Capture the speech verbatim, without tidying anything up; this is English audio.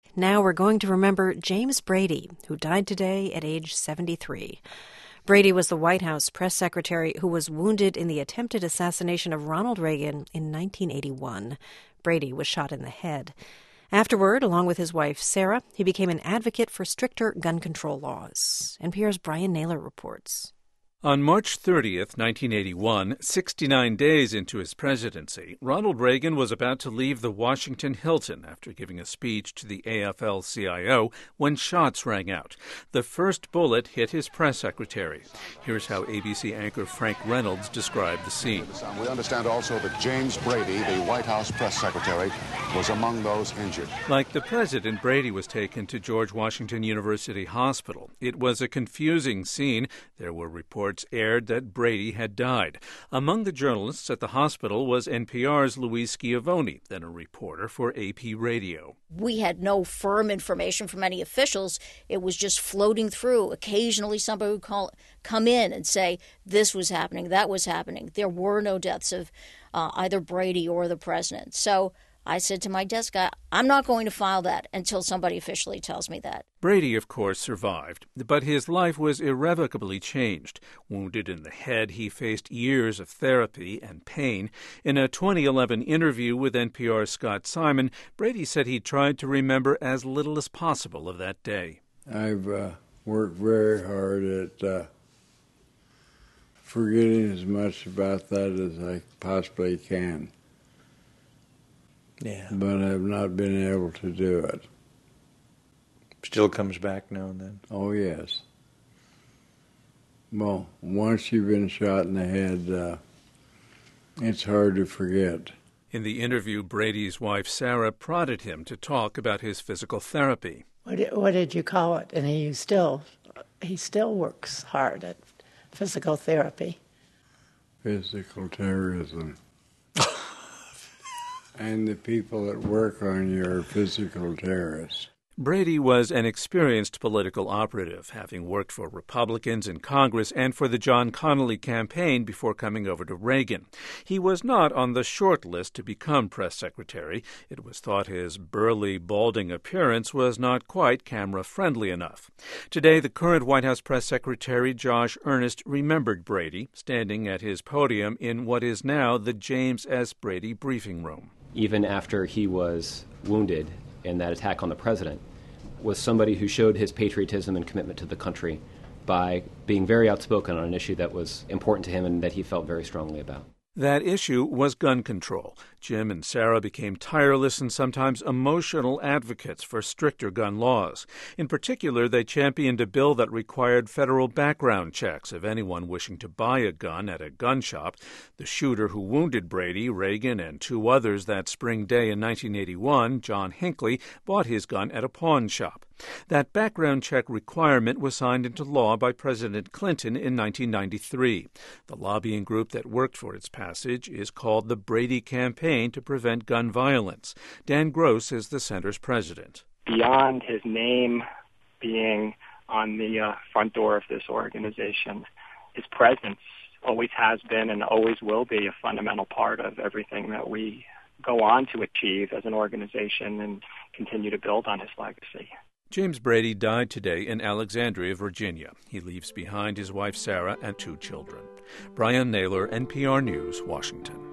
Now we're going to remember James Brady, who died today at age seventy-three. Brady was the White House press secretary who was wounded in the attempted assassination of Ronald Reagan in nineteen eighty-one. Brady was shot in the head. Afterward, along with his wife Sarah, he became an advocate for stricter gun control laws. N P R's Brian Naylor reports. On March thirtieth, nineteen eighty-one, sixty-nine days into his presidency, Ronald Reagan was about to leave the Washington Hilton after giving a speech to the A F L C I O when shots rang out. The first bullet hit his press secretary. Here's how A B C anchor Frank Reynolds described the scene. We understand also that James Brady, the White House press secretary, was among those injured. Like the president, Brady was taken to George Washington University Hospital. It was a confusing scene. There were reports aired that Brady had died. Among the journalists at the hospital was N P R's Louise Schiavone, then a reporter for A P Radio. We had no firm information from any officials. It was just floating through. Occasionally somebody would call, come in and say, this was happening, that was happening. There were no deaths of uh, either Brady or the president. So I said to my desk guy, I'm not going to file that until somebody officially tells me that. Brady, of course, survived, but his life was irrevocably changed. Wounded in the head, he faced years of therapy and pain. In a twenty eleven interview with N P R's Scott Simon, Brady said he tried to remember as little as possible of that day. I've uh, worked very hard at uh, forgetting as much about that as I possibly can. Yeah. But I've not been able to do it. Still comes back now and then? Oh, yes. Well, once you've been shot in the head, uh, it's hard to forget. In the interview, Brady's wife, Sarah, prodded him to talk about his physical therapy. What did, what did you call it? And he still, he still works hard at physical therapy. Physical terrorism. And the people that work on you are physical terrorists. Brady was an experienced political operative, having worked for Republicans in Congress and for the John Connally campaign before coming over to Reagan. He was not on the short list to become press secretary. It was thought his burly, balding appearance was not quite camera-friendly enough. Today, the current White House press secretary, Josh Earnest, remembered Brady, standing at his podium in what is now the James S. Brady briefing room. Even after he was wounded in that attack on the president, was somebody who showed his patriotism and commitment to the country by being very outspoken on an issue that was important to him and that he felt very strongly about. That issue was gun control. Jim and Sarah became tireless and sometimes emotional advocates for stricter gun laws. In particular, they championed a bill that required federal background checks of anyone wishing to buy a gun at a gun shop. The shooter who wounded Brady, Reagan, and two others that spring day in nineteen eighty-one, John Hinckley, bought his gun at a pawn shop. That background check requirement was signed into law by President Clinton in nineteen ninety-three. The lobbying group that worked for its passage is called the Brady Campaign to Prevent Gun Violence. Dan Gross is the center's president. Beyond his name being on the uh, front door of this organization, his presence always has been and always will be a fundamental part of everything that we go on to achieve as an organization and continue to build on his legacy. James Brady died today in Alexandria, Virginia. He leaves behind his wife Sarah and two children. Brian Naylor, N P R News, Washington.